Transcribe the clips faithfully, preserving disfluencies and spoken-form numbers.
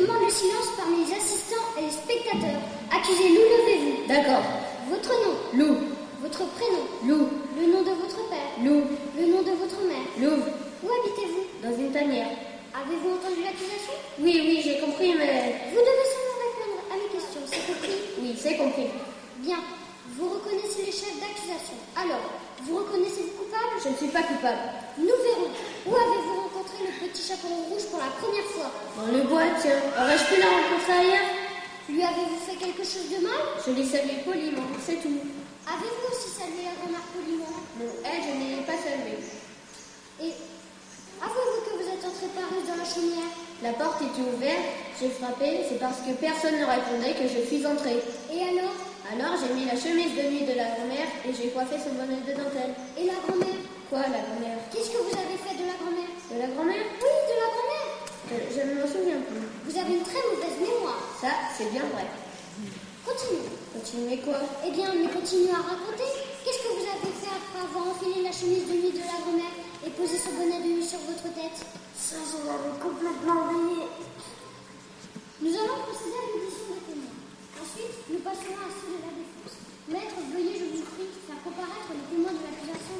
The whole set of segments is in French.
demande le silence parmi les assistants et les spectateurs. Accusé Lou, levez-vous. D'accord. Votre nom. Lou. Votre prénom. Lou. Le nom de votre père. Lou. Le nom de votre mère. Lou. Où habitez-vous? Dans une tanière. Avez-vous entendu l'accusation? Oui, oui, j'ai compris, mais... Vous devez seulement répondre à mes questions, c'est compris? Oui, c'est compris. Bien. Vous reconnaissez les chefs d'accusation. Alors, vous reconnaissez-vous coupable? Je ne suis pas coupable. Nous verrons. Où avez-vous rencontré le petit chaperon rouge pour la première fois? Dans le bois, tiens. Aurais-je pu la rencontrer ailleurs? Lui avez-vous fait quelque chose de mal? Je l'ai salué poliment, c'est tout. Avez-vous aussi salué la grand-mère poliment? Non, elle, je ne l'ai pas saluée. Et avouez-vous que vous êtes entrée par ruse dans la chaumière? La porte était ouverte, j'ai frappé, c'est parce que personne ne répondait que je suis entrée. Et alors? Alors j'ai mis la chemise de nuit de la grand-mère et j'ai coiffé son bonnet de dentelle. Et la grand-mère? Quoi, la grand-mère? Qu'est-ce que vous avez fait de la grand-mère? De la grand-mère? Oui, de la grand-mère. Je, je ne m'en souviens plus. Vous avez une très mauvaise mémoire. Ça, c'est bien vrai. Continuez. Continuez quoi? Eh bien, mais continuez à raconter. Qu'est-ce que vous avez fait après avoir enfilé la chemise de nuit de la grand-mère et posé ce bonnet de nuit sur votre tête? Ça, je l'avais complètement oublié. Nous allons procéder à l'audition des témoins. Ensuite, nous passerons à ceux de la défense. Maître, veuillez, je vous prie, faire comparaître les témoins de l'accusation.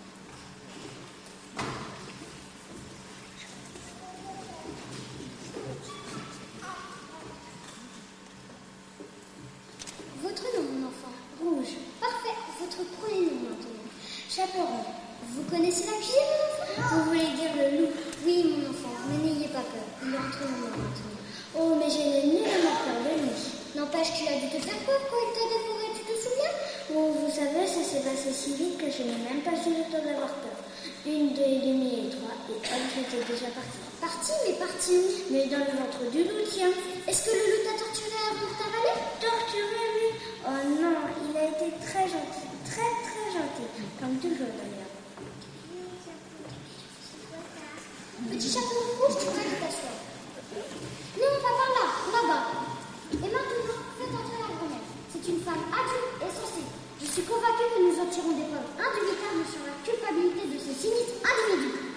Votre nom, mon enfant? Rouge. Parfait. Votre premier nom maintenant? Chaperon. Vous connaissez l'accusé, mon enfant? Vous voulez dire le loup? Oui, mon enfant, mais n'ayez pas peur. Il est entre nos mains maintenant. Oh, mais je n'ai nullement peur de lui. N'empêche qu'il a dû te faire peur quand il t'a dévoré, tu te souviens? Oh, vous savez, ça s'est passé si vite que je n'ai même pas eu le temps d'avoir peur. Une, deux et demi et trois, et elle était déjà partie. Partie? Mais partie où? Mais dans le ventre du loup, tiens. Est-ce que le loup t'a torturé avant de t'avaler? Torturé, oui. Oh non, il a été très gentil, très très gentil, comme toujours d'ailleurs. Petit chapeau rouge, tu peux t'asseoir. Non, pas par là, là-bas. Et maintenant, faites entrer la grand-mère. C'est une femme adulte et sensée. Je suis convaincue que nous en tirons des preuves indubitables sur la culpabilité de ce sinistre individu.